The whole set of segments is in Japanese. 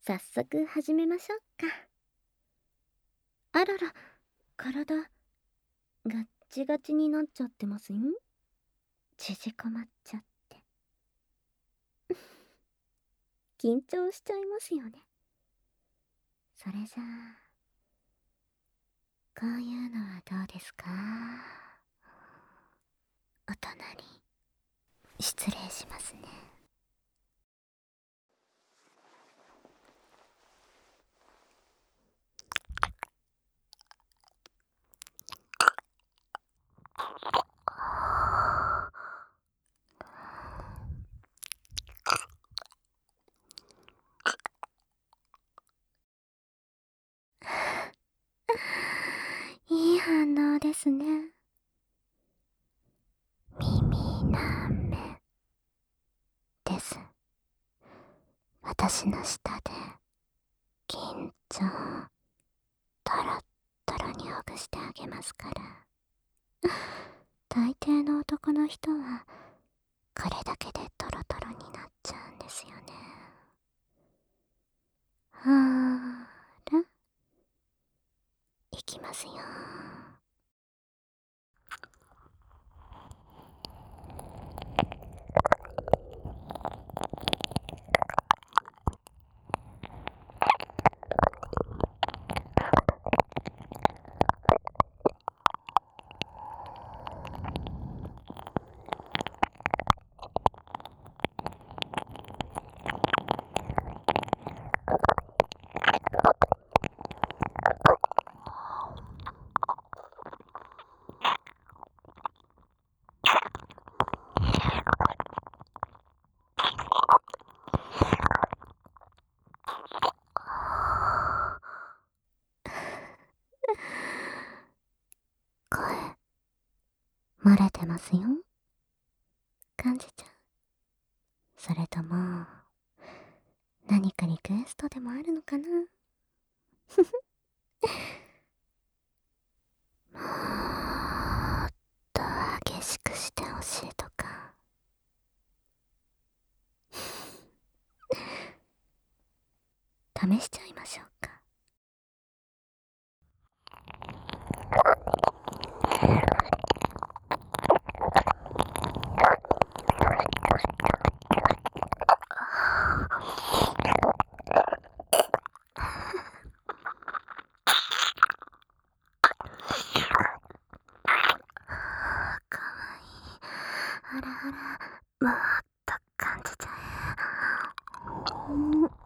早速始めましょうか。あらら、体、ガッチガチになっちゃってますよ。縮こまっちゃって。緊張しちゃいますよね。それじゃあ、こういうのはどうですか？お隣、失礼しますね。いい反応ですね。耳なめです。私の下で緊張トロットロにほぐしてあげますから。大抵の男の人はこれだけでトロトロになっちゃうんですよね。ほーら、いきますよ。声、漏れてますよ。感じちゃう。それとも、何かリクエストでもあるのかな？もっと激しくしてほしいとか。試しちゃいましょうか。かわいい。あらあら、もっと感じちゃえ。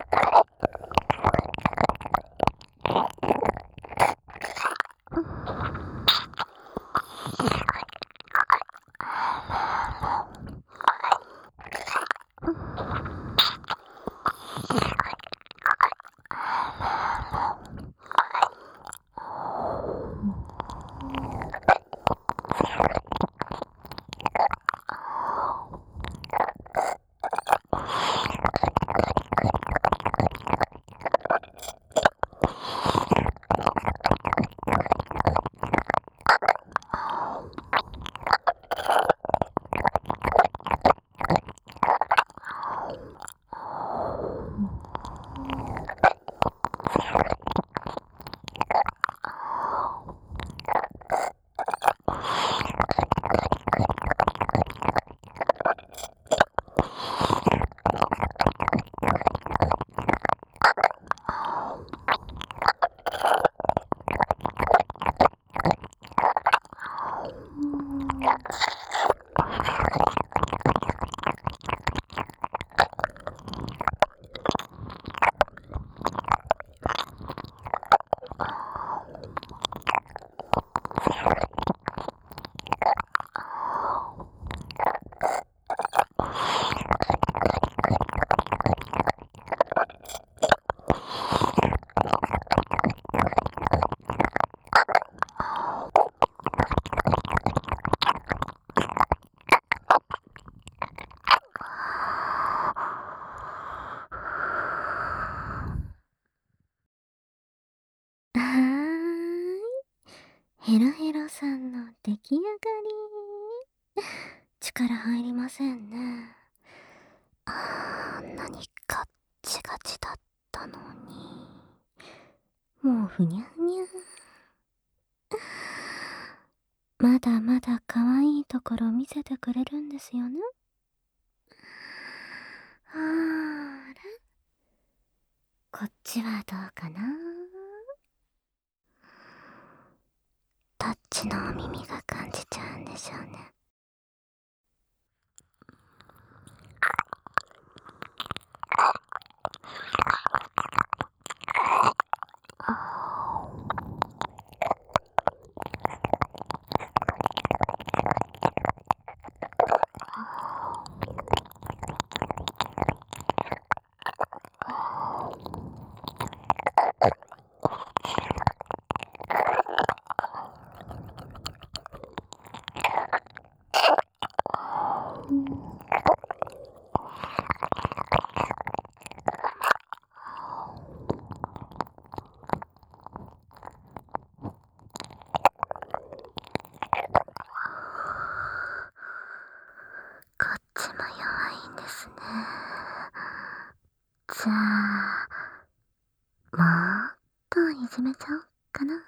はーい。ヘロヘロさんの出来上がり。力入りませんね。あんなにガッチガチだったもうふにゃふにゃ。まだまだ可愛いところ見せてくれるんですよね。ほーら、こっちはどうかな。タッチのお耳が感じちゃうんでしょうね。こっちも弱いんですね。じゃあ、もっといじめちゃおうかな。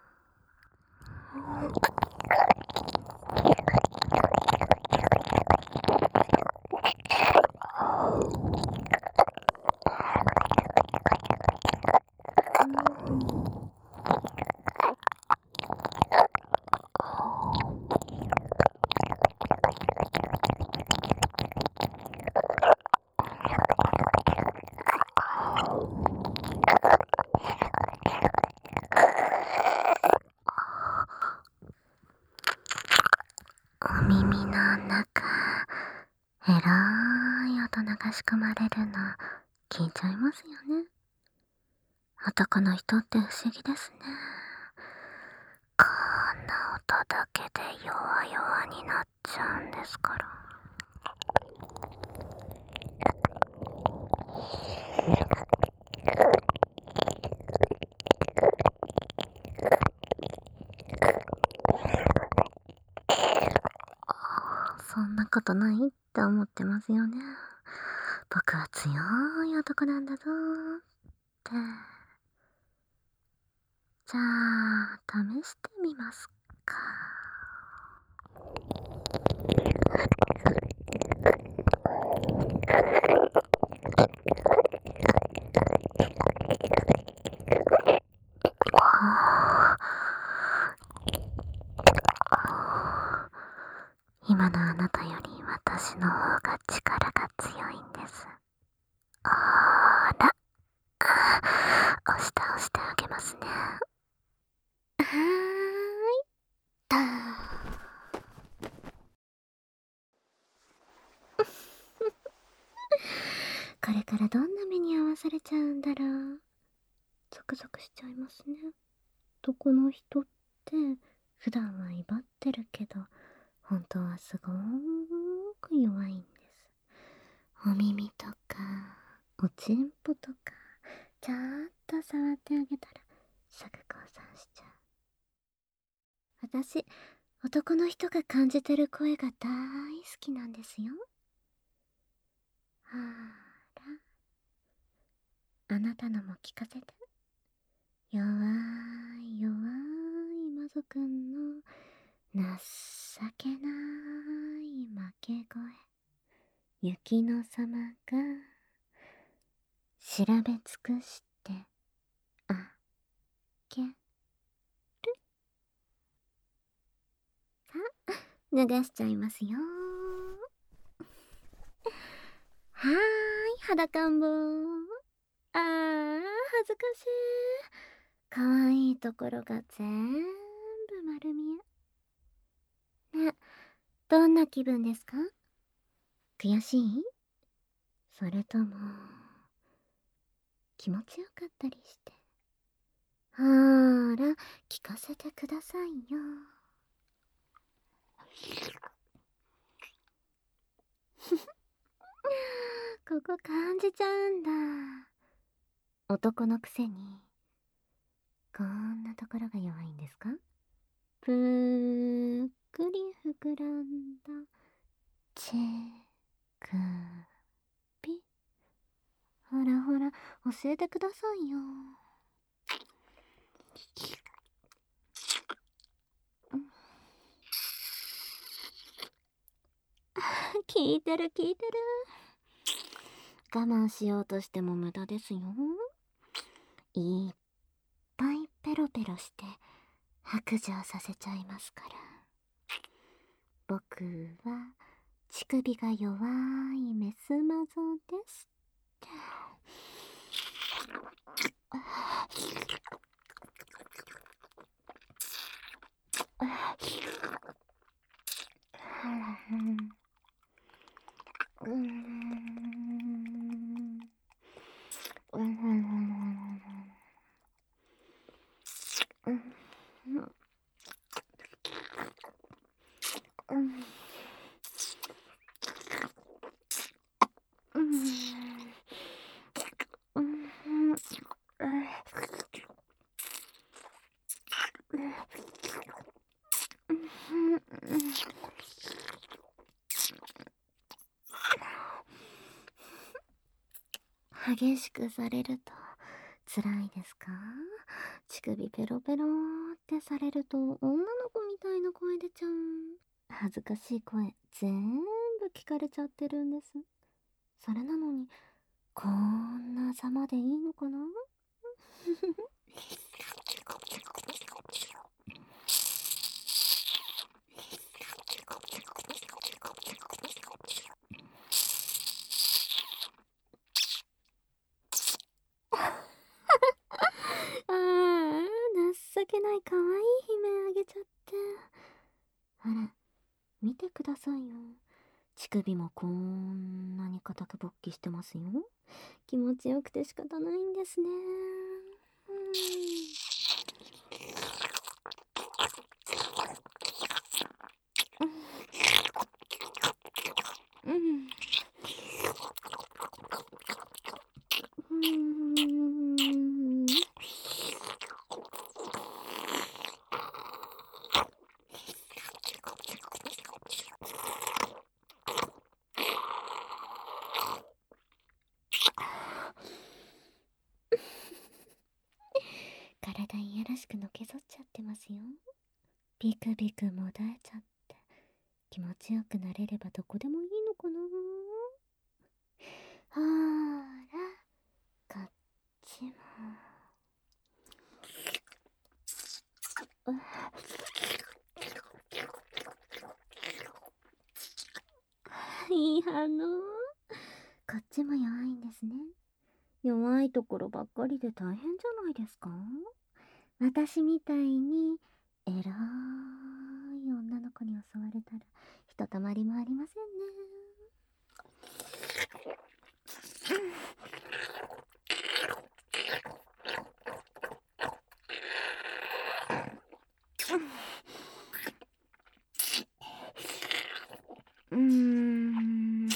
お耳の中、えらい音流し込まれるの聞いちゃいますよね。男の人って不思議ですね。こんな音だけで弱々になっちゃうんですから。そんなことないって思ってますよね。僕は強い男なんだぞーって。じゃあ、試してみますか。今のあなたより私の方が力が強いんです。ほーら、押して押してあげますね。はーい、とこれからどんな目に遭わされちゃうんだろう。ゾクゾクしちゃいますね。男の人って普段は威張ってるけど、本当はすごーく弱いんです。お耳とか、おちんぽとか、ちょっと触ってあげたら、すぐ降参しちゃう。私、男の人が感じてる声が大好きなんですよ。はーら、あなたのも聞かせて。弱い弱い魔族くんの情けない負け声。雪乃様が調べ尽くしてあげる。さあ、脱がしちゃいますよ。はーい、裸んぼあー、恥ずかしい。かわいいところが全部丸見え。ね、どんな気分ですか？悔しい？それとも、気持ちよかったりして。ほーら、聞かせてくださいよ。ここ感じちゃうんだ。男のくせに、こんなところが弱いんですか？ぷーっくり膨らんだ、ちくび。ほらほら、教えてくださいよ。 聞いてる聞いてる。我慢しようとしても無駄ですよ。いっぱいペロペロして白状させちゃいますから。僕は乳首が弱いメスマゾです。激しくされると辛いですか？乳首ペロペロってされると女の子みたいな声出ちゃう。恥ずかしい声全部聞かれちゃってるんです。それなのにこんなざまでいいのかな？ああ、情けない可愛い悲鳴あげちゃって。あれ、見てくださいよ。乳首もこんなに固く勃起してますよ。気持ちよくて仕方ないんですね。うん。体いやらしくのけぞっちゃってますよ。ビクビクもだえちゃって気持ちよくなれればどこでもいいのかな。ほーら、こっちも。いい反応。こっちも弱いんですね。弱いところばっかりで大変じゃないですか？私みたいに偉い女の子に襲われたらひとたまりもありませんね。うーん。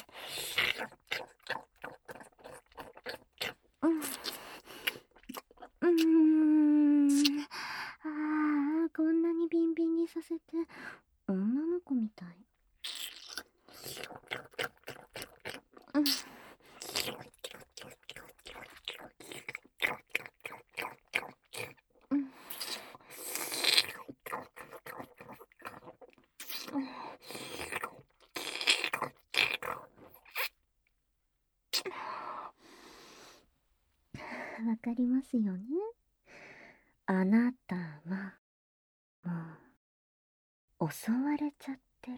うーん。ああ、こんなにビンビンにさせて女の子みたい。うん。うん。わかりますよね。あなたはもう襲われちゃってるって。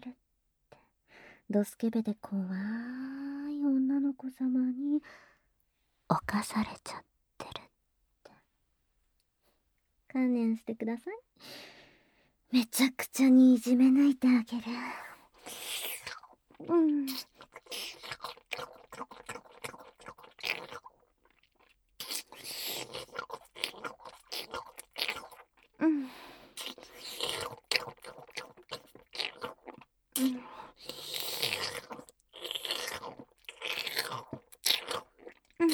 ドスケベで怖い女の子様に侵されちゃってるって。観念してください。めちゃくちゃにいじめ抜いてあげる。うん。うん。うん。うん。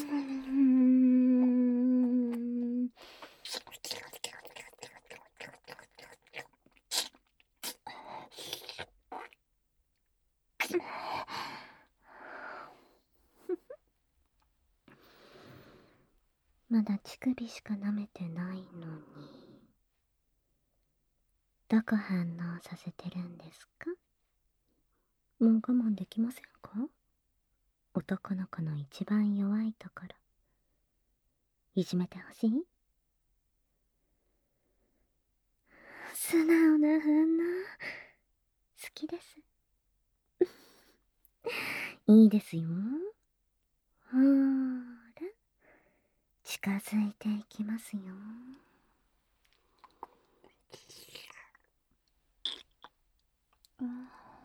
まだ乳首しか舐めてないのに。 どこ反応させてるんですか？もう我慢できませんか？男の子の一番弱いところ、いじめてほしい？素直な反応、好きです。いいですよ。ほーら、近づいていきますよ。うん、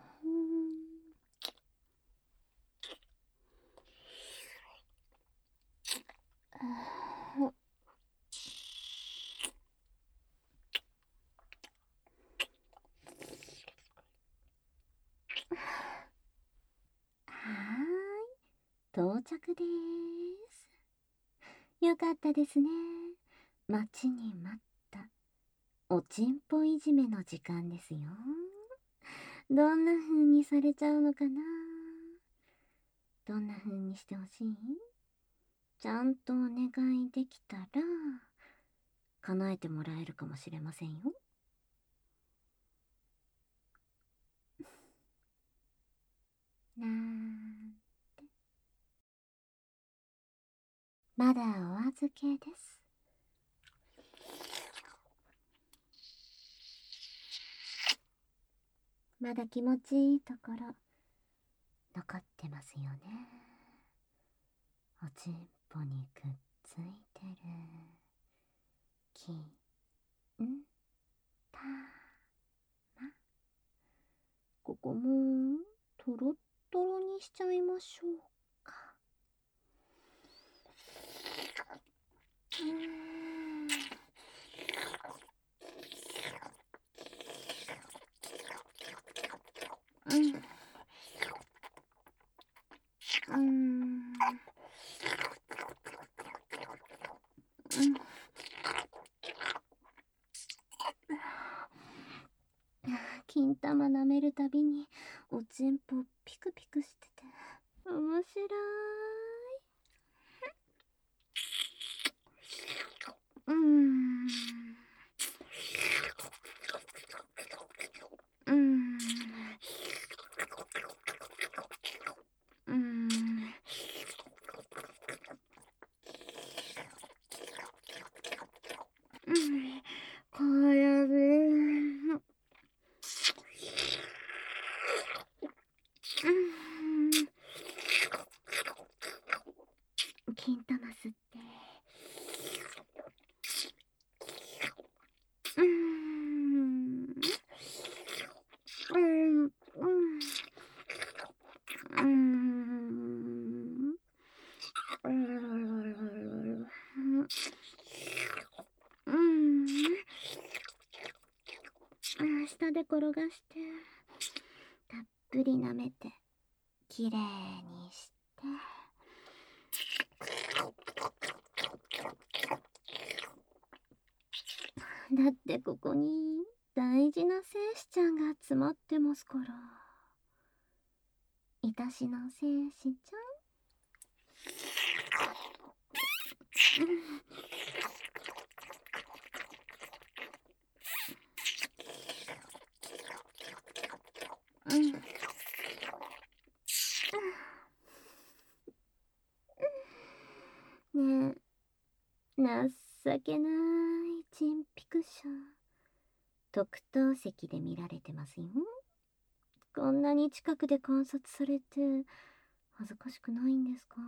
はーい、到着でーす。よかったですね。待ちに待ったおちんぽいじめの時間ですよ。どんな風にされちゃうのかな？どんな風にしてほしい？ちゃんとお願いできたら叶えてもらえるかもしれませんよ。なん、まだお預けです。まだ気持ちいいところ残ってますよね。おちんぽにくっついてる。きんたま。ここもトロットロにしちゃいましょうか。うん、うん、うん。金玉舐めるたびにおちんぽピクピクしてて面白い。うん、うん、うん、うん、こやべ。うん、金玉吸って。うん、うん、うん、うん、うん、うん、下で転がしてたっぷり舐めてきれいにして。だってここに大事な精子ちゃんが詰まってますから。いたしの精子ちゃん。うん、ねえ、情けないチンピクション。特等席で見られてますよ。こんなに近くで観察されて恥ずかしくないんですか？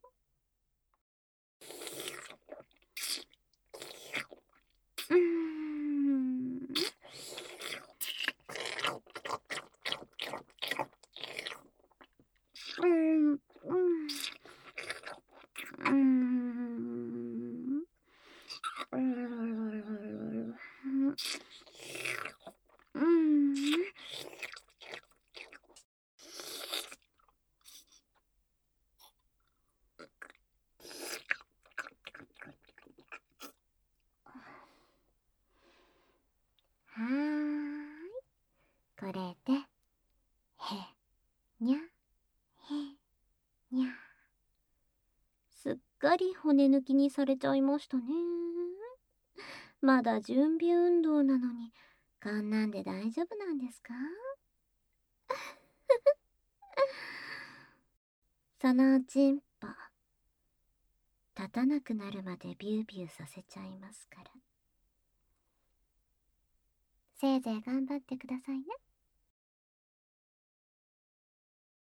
うーん、うん、うん、うん、うん、うん、はーい、これでへにゃへにゃ。すっかり骨抜きにされちゃいましたね。まだ準備運動なのにこんなんで大丈夫なんですか？そのチンポ、立たなくなるまでビュービューさせちゃいますから。せいぜい頑張ってくださいね。